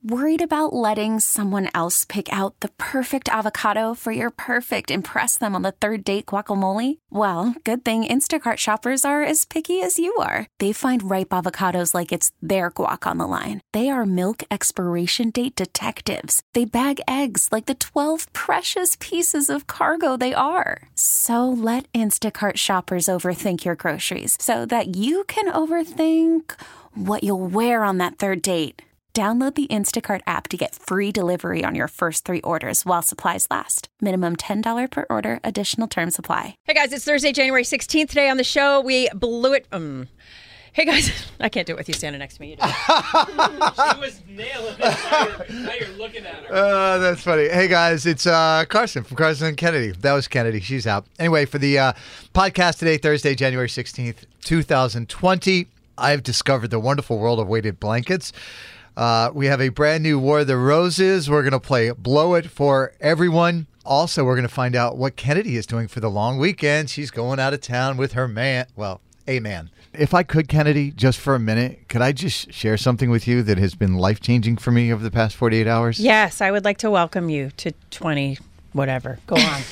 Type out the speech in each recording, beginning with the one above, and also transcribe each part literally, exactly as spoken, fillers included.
Worried about letting someone else pick out the perfect avocado for your perfect impress them on the third date guacamole? Well, good thing Instacart shoppers are as picky as you are. They find ripe avocados like it's their guac on the line. They are milk expiration date detectives. They bag eggs like the twelve precious pieces of cargo they are. So let Instacart shoppers overthink your groceries so that you can overthink what you'll wear on that third date. Download the Instacart app to get free delivery on your first three orders while supplies last. Minimum ten dollars per order. Additional terms apply. Hey, guys, it's Thursday, January sixteenth. Today on the show, we blew it. Um, hey, guys, I can't do it with you standing next to me. You do. She was nailing it. Now you're, now you're looking at her. Uh, that's funny. Hey, guys, it's uh, Carson from Carson and Kennedy. That was Kennedy. She's out. Anyway, for the uh, podcast today, Thursday, January sixteenth, twenty twenty, I've discovered the wonderful world of weighted blankets. Uh, we have a brand new War of the Roses. We're going to play Blow It for everyone. Also, we're going to find out what Kennedy is doing for the long weekend. She's going out of town with her man. Well, a man. If I could, Kennedy, just for a minute, could I just share something with you that has been life-changing for me over the past forty-eight hours? Yes, I would like to welcome you to twenty whatever. Go on.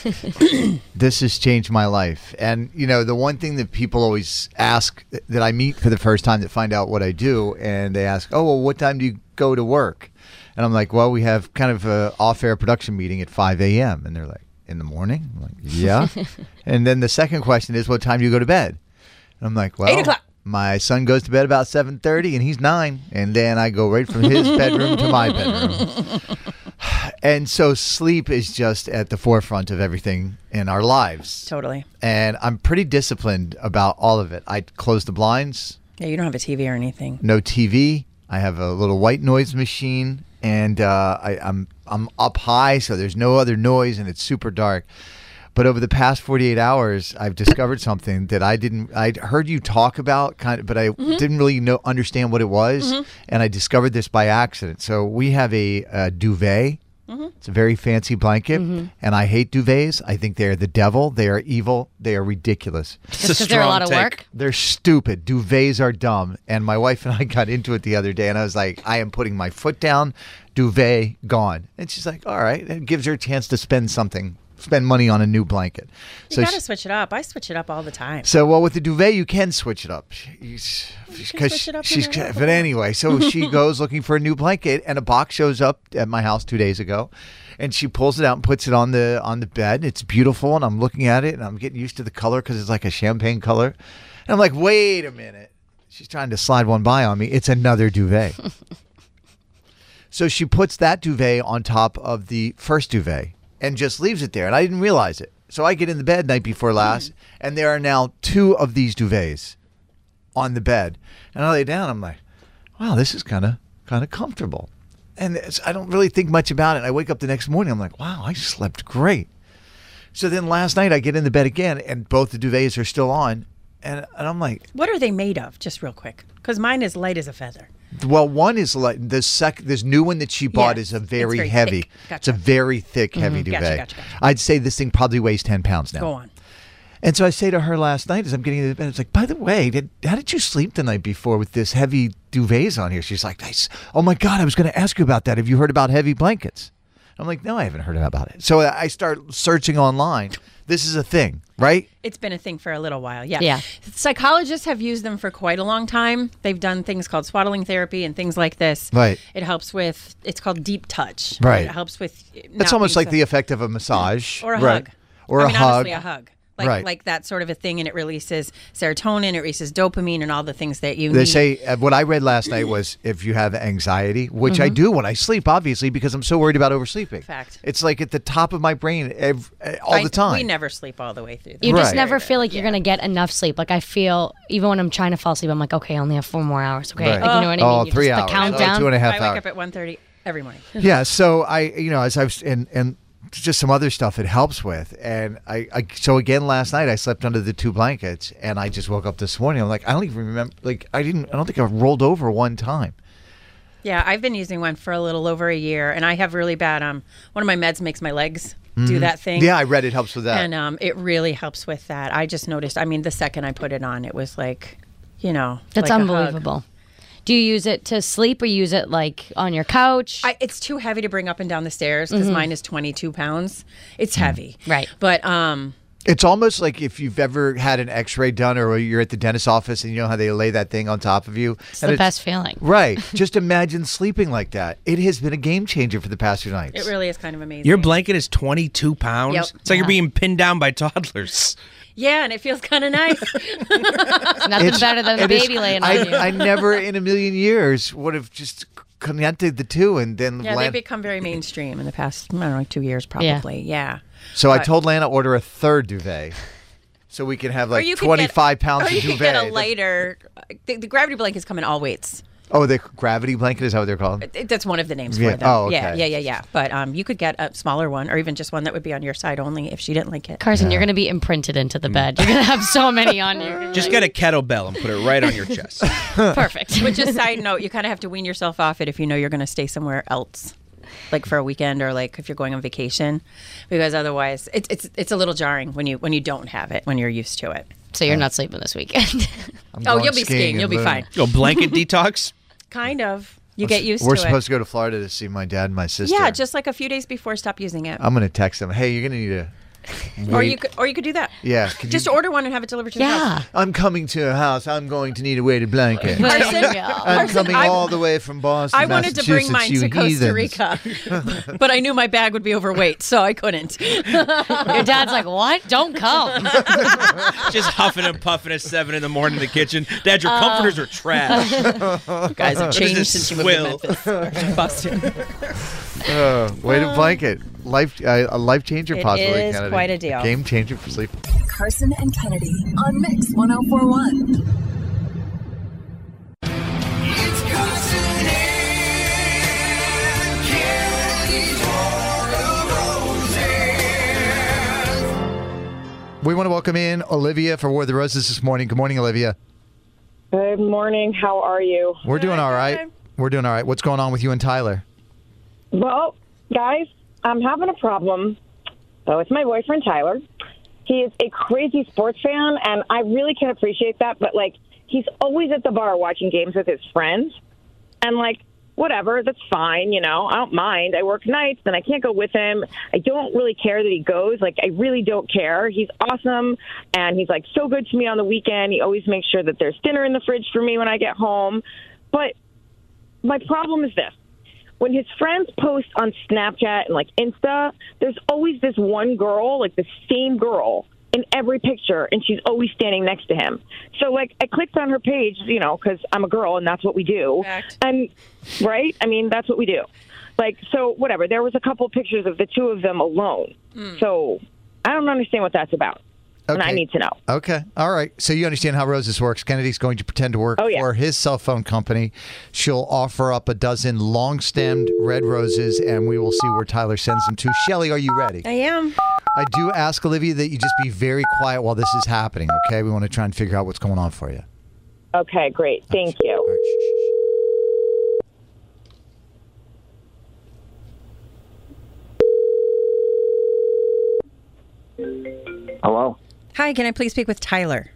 This has changed my life. And, you know, the one thing that people always ask that I meet for the first time that find out what I do, and they ask, oh, well, what time do you go to work? And I'm like, well, we have kind of a off-air production meeting at five a.m. And they're like, in the morning? I'm like, yeah. And then the second question is, what time do you go to bed? And I'm like, well, eight o'clock. My son goes to bed about seven thirty, and he's nine. And then I go right from his bedroom to my bedroom. And so sleep is just at the forefront of everything in our lives. Totally. And I'm pretty disciplined about all of it. I close the blinds. Yeah, you don't have a T V or anything. No T V. I have a little white noise machine, and uh, I, I'm I'm up high, so there's no other noise, and it's super dark. But over the past forty-eight hours, I've discovered something that I didn't. I'd heard you talk about, kind of, but I mm-hmm. didn't really know understand what it was, mm-hmm. and I discovered this by accident. So we have a, a duvet. Mm-hmm. It's a very fancy blanket, mm-hmm. and I hate duvets. I think they are the devil. They are evil. They are ridiculous. Just because they're a lot of take. work? They're stupid. Duvets are dumb. And my wife and I got into it the other day, and I was like, I am putting my foot down. Duvet, gone. And she's like, all right. It gives her a chance to spend something. Spend money on a new blanket. You so got to switch it up. I switch it up all the time. So, well, with the duvet, you can switch it up. She's, switch it up she's, but anyway, so she goes looking for a new blanket, and a box shows up at my house two days ago, and she pulls it out and puts it on the on the bed. It's beautiful, and I'm looking at it, and I'm getting used to the color because it's like a champagne color. And I'm like, wait a minute. She's trying to slide one by on me. It's another duvet. So she puts that duvet on top of the first duvet and just leaves it there. And I didn't realize it. So I get in the bed night before last, mm. and there are now two of these duvets on the bed. And I lay down. I'm like, wow, this is kind of kind of comfortable. And it's, I don't really think much about it. I wake up the next morning. I'm like, wow, I slept great. So then last night I get in the bed again, and both the duvets are still on. And, and I'm like, what are they made of? Just real quick. Because mine is light as a feather. Well, one is like the sec. This new one that she bought yes, is a very, very heavy. Gotcha. It's a very thick, heavy mm-hmm. duvet. Gotcha, gotcha, gotcha. I'd say this thing probably weighs ten pounds now. Go on. And so I say to her last night as I'm getting into bed, it's like, by the way, did, how did you sleep the night before with this heavy duvets on here? She's like, nice. Oh my God, I was going to ask you about that. Have you heard about heavy blankets? I'm like, no, I haven't heard about it. So I start searching online. This is a thing, right? It's been a thing for a little while, yeah. Yeah. Psychologists have used them for quite a long time. They've done things called swaddling therapy and things like this. Right. It helps with, it's called deep touch. Right. It helps with... It's almost like so, the effect of a massage. Or a right. hug. Or I a mean, hug. honestly, a hug. Like, right. like that sort of a thing, and it releases serotonin, it releases dopamine, and all the things that you they need. say, uh, what I read last night was if you have anxiety, which mm-hmm. I do when I sleep, obviously, because I'm so worried about oversleeping. Fact. It's like at the top of my brain every, all I, the time. We never sleep all the way through. You right. just never feel like yeah. you're going to get enough sleep. Like I feel, even when I'm trying to fall asleep, I'm like, okay, I only have four more hours. Okay, right. like, you know what I mean? Oh, you three just, hours. The countdown. Oh, two and a half I hours. wake up at one thirty every morning. Yeah, so I, you know, as I was, and, and just some other stuff it helps with. And I, I, so again, last night I slept under the two blankets, and I just woke up this morning. I'm like, I don't even remember, like, I didn't, I don't think I rolled over one time. Yeah, I've been using one for a little over a year, and I have really bad, um, one of my meds makes my legs mm-hmm. do that thing. Yeah, I read it helps with that. And um, it really helps with that. I just noticed, I mean, the second I put it on, it was like, you know. That's like unbelievable. Do you use it to sleep or use it like on your couch? I, it's too heavy to bring up and down the stairs because Mhm. mine is twenty-two pounds. It's heavy. Right. But um, It's almost like if you've ever had an X-ray done, or you're at the dentist's office and you know how they lay that thing on top of you. It's and the best feeling. Right. Just imagine sleeping like that. It has been a game changer for the past few nights. it really is kind of amazing. Your blanket is twenty-two pounds. Yep. It's like you're Yeah. being pinned down by toddlers. Yeah, and it feels kind of nice. It's nothing It's- better than a it is- baby laying I, on you. I never in a million years would have just connected the two and then Yeah, Lan- they've become very mainstream in the past, I don't know, two years probably. Yeah. So I but- told Lana order a third duvet. So we can have Or like you could twenty-five get, pounds or of you duvet. could get a lighter. The, the gravity blankets come in all weights. Oh, the gravity blanket, is that what they're called? It- That's one of the names Yeah. for them. Oh, okay. Yeah, yeah, yeah, yeah. But um, you could get a smaller one, or even just one that would be on your side only if she didn't like it. Carson, you're going to be imprinted into the bed. You're going to have so many on you. Just get a kettlebell and put it right on your chest. Perfect. Which is side note, you kind of have to wean yourself off it if you know you're going to stay somewhere else, like for a weekend or like if you're going on vacation, because otherwise it's it's it's a little jarring when you when you don't have it when you're used to it. So you're not sleeping this weekend. I'm Oh, going you'll be skiing. in You'll be Loon. fine. Go blanket detox. Kind of. You get used We're to supposed it. to go to Florida to see my dad and my sister. Yeah, just like a few days before, stop using it. I'm going to text them. Hey, you're going to need a. Or you could, or you could do that. Yeah. could Just you- order one and have it delivered to the house. Yeah. I'm coming to a house. I'm going to need a weighted blanket. Carson, I'm Carson, coming I- all the way from Boston. I wanted to bring mine Massachusetts, to you Costa heathens. Rica, but I knew my bag would be overweight, so I couldn't. Your dad's like, what? Don't come. Just huffing and puffing at seven in the morning in the kitchen. Dad, your comforters are trash. You guys have What is changed this since you moved to swill? Memphis, or to Boston. Uh, weighted blanket. Life, uh, a life changer, It possibly. is Kennedy. quite a deal. Game changer for sleep. Carson and Kennedy on Mix one oh four one. It's Carson and Kennedy's Roses. We want to welcome in Olivia for War of the Roses this morning. Good morning, Olivia. Good morning. How are you? We're doing all right. We're doing all right. What's going on with you and Tyler? Well, guys, I'm having a problem uh, with my boyfriend, Tyler. He is a crazy sports fan, and I really can appreciate that. But, like, he's always at the bar watching games with his friends. And, like, whatever, that's fine, you know. I don't mind. I work nights, and I can't go with him. I don't really care that he goes. Like, I really don't care. He's awesome, and he's, like, so good to me on the weekend. He always makes sure that there's dinner in the fridge for me when I get home. But my problem is this. When his friends post on Snapchat and, like, Insta, there's always this one girl, like the same girl, in every picture, and she's always standing next to him. So, like, I clicked on her page, you know, because I'm a girl, and that's what we do. Fact. And, right? I mean, that's what we do. Like, so, whatever. There was a couple pictures of the two of them alone. So, I don't understand what that's about. And I Okay. need to know. Okay. All right. So you understand how Roses works. Kennedy's going to pretend to work Oh, yeah. for his cell phone company. She'll offer up a dozen long-stemmed red roses, and we will see where Tyler sends them to. Shelly, are you ready? I am. I do ask, Olivia, that you just be very quiet while this is happening, okay? We want to try and figure out what's going on for you. Okay, great. Thank All you. right, shh, shh, Hello? Hi, can I please speak with Tyler?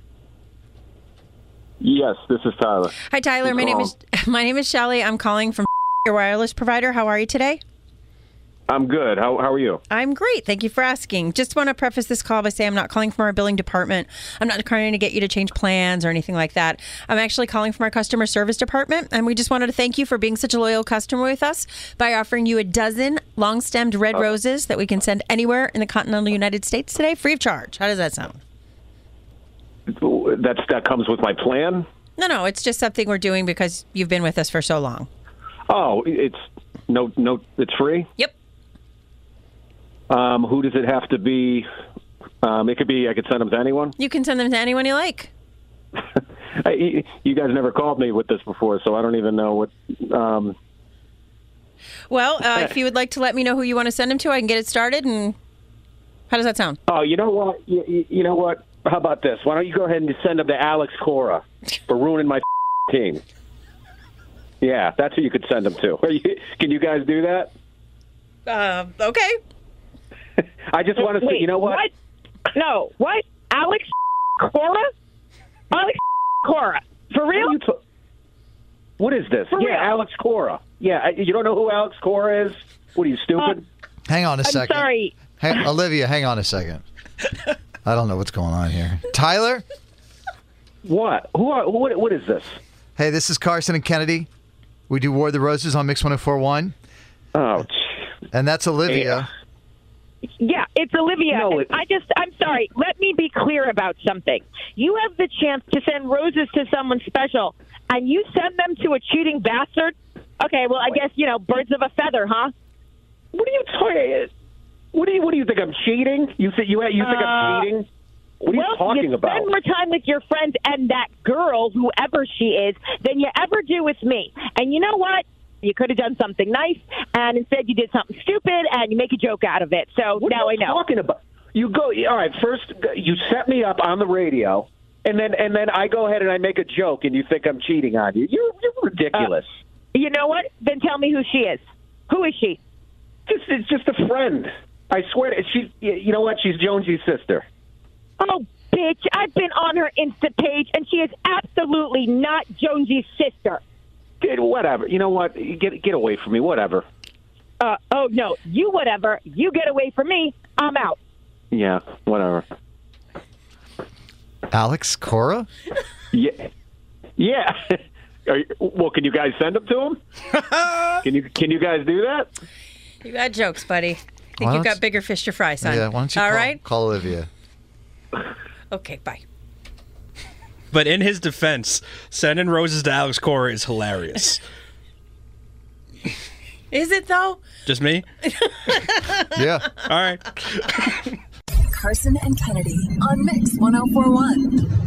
Yes, this is Tyler. Hi, Tyler. Who's My name is my name is Shelly. I'm calling from your wireless provider. How are you today? I'm good. How how are you? I'm great. Thank you for asking. Just want to preface this call by saying I'm not calling from our billing department. I'm not trying to get you to change plans or anything like that. I'm actually calling from our customer service department, and we just wanted to thank you for being such a loyal customer with us by offering you a dozen long-stemmed red roses that we can send anywhere in the continental United States today, free of charge. How does that sound? That's that comes with my plan. No, no, it's just something we're doing because you've been with us for so long. Oh, it's no no. It's free. Yep. Um, who does it have to be? Um, it could be. I could send them to anyone. You can send them to anyone you like. I, you guys never called me with this before, so I don't even know what. Um, Well, uh, if you would like to let me know who you want to send them to, I can get it started. And how does that sound? oh, you know what? You, you, you know what? How about this? Why don't you go ahead and send them to Alex Cora for ruining my team? Yeah, that's who you could send them to. Are you, can you guys do that? Uh, okay. I just want to see. Wait, You know what? What? No, what? Alex Cora? Alex Cora. For real? What are you ta- What is this? For yeah, real? Alex Cora. Yeah, I- you don't know who Alex Cora is? What are you, stupid? Hang on a I'm second. sorry. Hang, Olivia, hang on a second. I don't know what's going on here. Tyler? What? Who are, what? What is this? Hey, this is Carson and Kennedy. We do War of the Roses on Mix one oh four point one. Oh, And that's Olivia. Yeah, it's Olivia. No, And it- I just, I'm sorry. Let me be clear about something. You have the chance to send roses to someone special, and you send them to a cheating bastard? Okay, well, I guess, you know, birds of a feather, huh? What are you talking? What do you? What do you think? I'm cheating? You think you? You think Uh, I'm cheating? What are well, you talking you about? spend more time with your friends and that girl, whoever she is, than you ever do with me. And you know what? You could have done something nice, and instead you did something stupid, and you make a joke out of it. So What now are I you know. talking about? You go. All right. First, you set me up on the radio, and then and then I go ahead and I make a joke, and you think I'm cheating on you. You're you're ridiculous. Uh, you know what? Then tell me who she is. Who is she? Just it's just a friend. I swear to she. You know what? She's Jonesy's sister. Oh, bitch, I've been on her Insta page, and she is absolutely not Jonesy's sister. Dude, whatever. You know what? Get get away from me. Whatever. Uh, oh, no, you whatever. You get away from me. I'm out. Yeah. Whatever. Alex Cora? Yeah. Yeah. Are you, well, can you guys send them to him? Can you can you guys do that? You got jokes, buddy. I think Why you've don't got bigger fish to fry, son. Yeah, why don't you All call, right? call Olivia? Okay, bye. But in his defense, sending roses to Alex Cora is hilarious. Is it, though? Just me? Yeah. All right. Carson and Kennedy on Mix one oh four point one.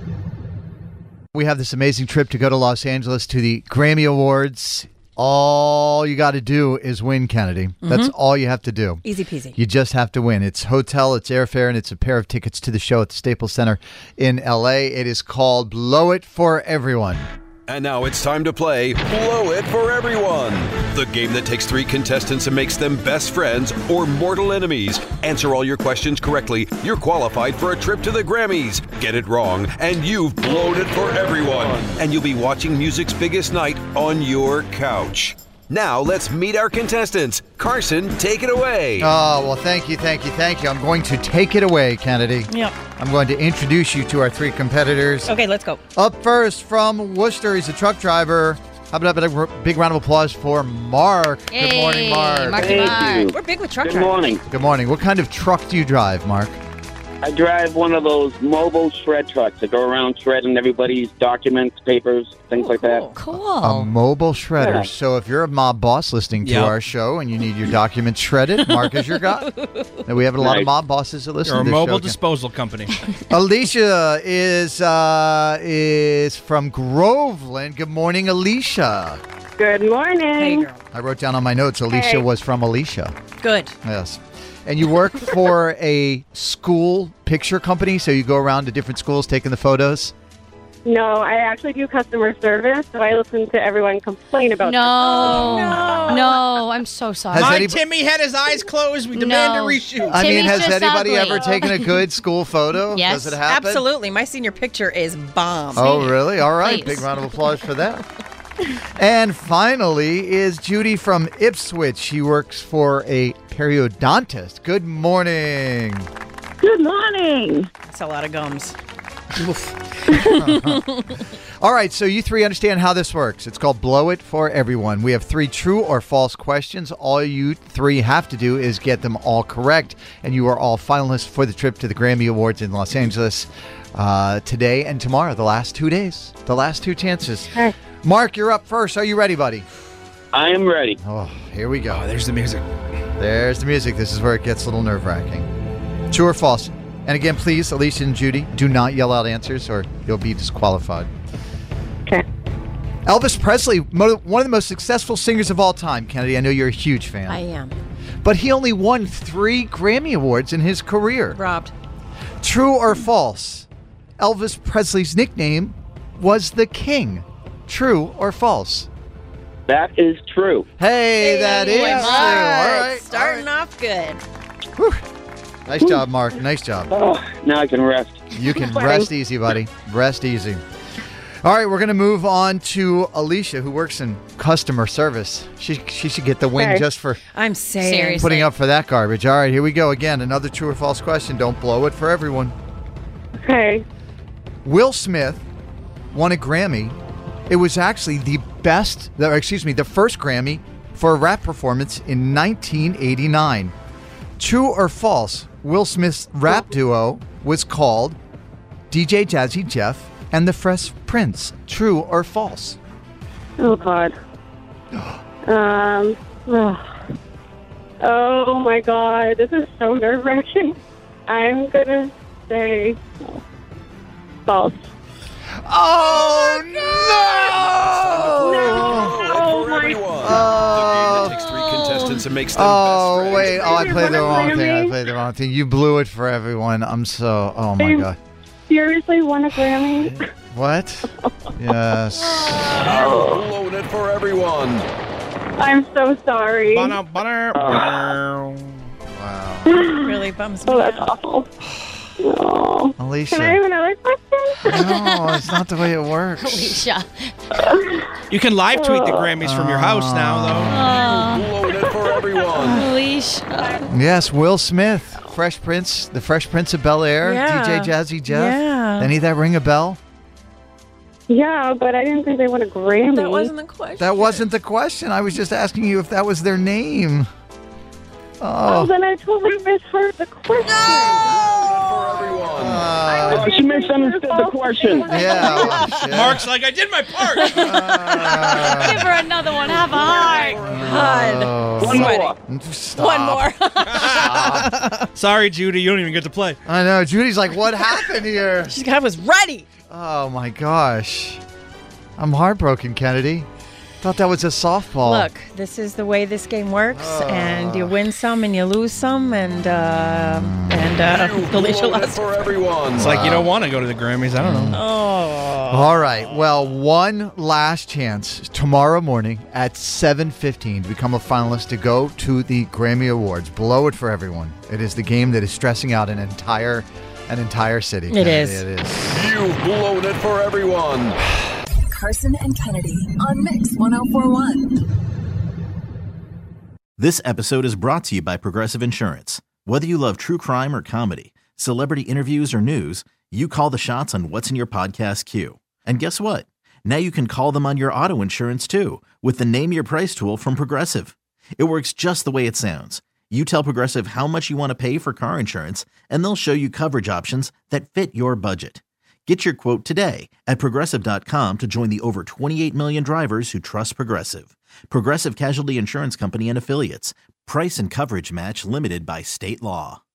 We have this amazing trip to go to Los Angeles to the Grammy Awards. All you got to do is win, Kennedy. That's all you have to do. Easy peasy. You just have to win. It's hotel, it's airfare, and it's a pair of tickets to the show at the Staples Center in L A. It is called Blow It for Everyone. And now it's time to play Blow It for Everyone, the game that takes three contestants and makes them best friends or mortal enemies. Answer all your questions correctly, you're qualified for a trip to the Grammys. Get it wrong, and you've blown it for everyone. And you'll be watching music's biggest night on your couch. Now let's meet our contestants. Carson, take it away. Oh, well, thank you, thank you, thank you. I'm going to take it away, Kennedy. Yep. I'm going to introduce you to our three competitors. Okay, let's go. Up first from Worcester, he's a truck driver. How about a big round of applause for Mark? Good morning, Mark. Marky Thank Mark. you. We're big with truck Good drivers. morning. Good morning. What kind of truck do you drive, Mark? I drive one of those mobile shred trucks that go around shredding everybody's documents, papers, things like that. Cool. A mobile shredder. Yeah. So if you're a mob boss listening to Yep. our show and you need your documents shredded, Mark is your guy. And we have a lot of Nice. mob bosses that listen You're a to this mobile show. disposal company. Alicia is uh, is from Groveland. Good morning, Alicia. Good morning. Hey, girl. I wrote down on my notes Alicia Hey. was from Alicia. Good. Yes. And you work for a school picture company, so you go around to different schools taking the photos? No, I actually do customer service, so I listen to everyone complain about No. No, I'm so sorry. Has My anybody- Timmy had his eyes closed. We demand No. a reshoot. I mean, Timmy's has just anybody ugly. ever taken a good school photo? Yes. Does it happen? Absolutely. My senior picture is bomb. Oh, really? All right. Please. Big round of applause for that. And finally is Judy from Ipswich. She works for a periodontist. Good morning. Good morning. That's a lot of gums. All right, so you three understand how this works. It's called Blow It for Everyone. We have three true or false questions. All you three have to do is get them all correct, and you are all finalists for the trip to the Grammy Awards in Los Angeles uh, today and tomorrow, the last two days, the last two chances. Mark, you're up first. Are you ready, buddy? I am ready. Oh, here we go. Oh, there's the music. There's the music. This is where it gets a little nerve-wracking. True or false? And again, please, Alicia and Judy, do not yell out answers or you'll be disqualified. Okay. Elvis Presley, mo- one of the most successful singers of all time. Kennedy, I know you're a huge fan. I am. But he only won three Grammy Awards in his career. Robbed. True or false? Elvis Presley's nickname was the King. True or false? That is true. Hey, that is Boy, true. Mark, All right. Starting off good. Whew. Nice job, Mark. Nice job. Oh, now I can rest. You can rest easy, buddy. Rest easy. All right, we're going to move on to Alicia, who works in customer service. She she should get the win Okay. just for I'm saying. putting up for that garbage. All right, here we go again. Another true or false question. Don't blow it for everyone. Okay. Will Smith won a Grammy. It was actually the best, or excuse me, the first Grammy for a rap performance in nineteen eighty-nine. True or false? Will Smith's rap duo was called D J Jazzy Jeff and the Fresh Prince. True or false? Oh, God. Um. ugh. Oh, my God. This is so nerve-wracking. I'm going to say false. Oh, no! Oh, my The game that takes three contestants and makes them Oh, best friends. wait. Oh, I played the wrong thing. I Grammy? played the wrong thing. You blew it for everyone. I'm so, oh my I God. seriously won a Grammy? What? Yes. You've blown it for everyone. I'm so sorry. Wow. Really bums me Oh, that's out. awful. No. Alicia. Can I have another question? No, it's not the way it works. Alicia. You can live tweet the Grammys from your house now, You've blown it for everyone. Alicia. Yes, Will Smith, Fresh Prince, the Fresh Prince of Bel-Air, Yeah. D J Jazzy Jeff. Yeah. Any of that ring a bell? Yeah, but I didn't think they won a Grammy. That wasn't the question. That wasn't the question. I was just asking you if that was their name. Oh, Oh. then I totally misheard the question. For everyone. Oh, she misunderstood the question. Yeah. though. Mark's like, I did my part. Give her another one. Have a heart. God. Oh. One more. Stop. One more. Sorry, Judy, you don't even get to play. I know. Judy's like, what happened here? She I was ready. Oh, my gosh. I'm heartbroken, Kennedy. Thought that was a softball. Look, this is the way this game works, and you win some and you lose some, and uh, and uh, You've Alicia blown it lost. for everyone. It's like you don't want to go to the Grammys. I don't know. Oh. All right. Well, one last chance tomorrow morning at seven fifteen to become a finalist to go to the Grammy Awards. Blow it for everyone. It is the game that is stressing out an entire an entire city. It is. It is. You've blown it for everyone. Carson and Kennedy on Mix one oh four one. This episode is brought to you by Progressive Insurance. Whether you love true crime or comedy, celebrity interviews or news, you call the shots on what's in your podcast queue. And guess what? Now you can call them on your auto insurance too with the Name Your Price tool from Progressive. It works just the way it sounds. You tell Progressive how much you want to pay for car insurance, and they'll show you coverage options that fit your budget. Get your quote today at Progressive dot com to join the over twenty-eight million drivers who trust Progressive. Progressive Casualty Insurance Company and Affiliates. Price and coverage match limited by state law.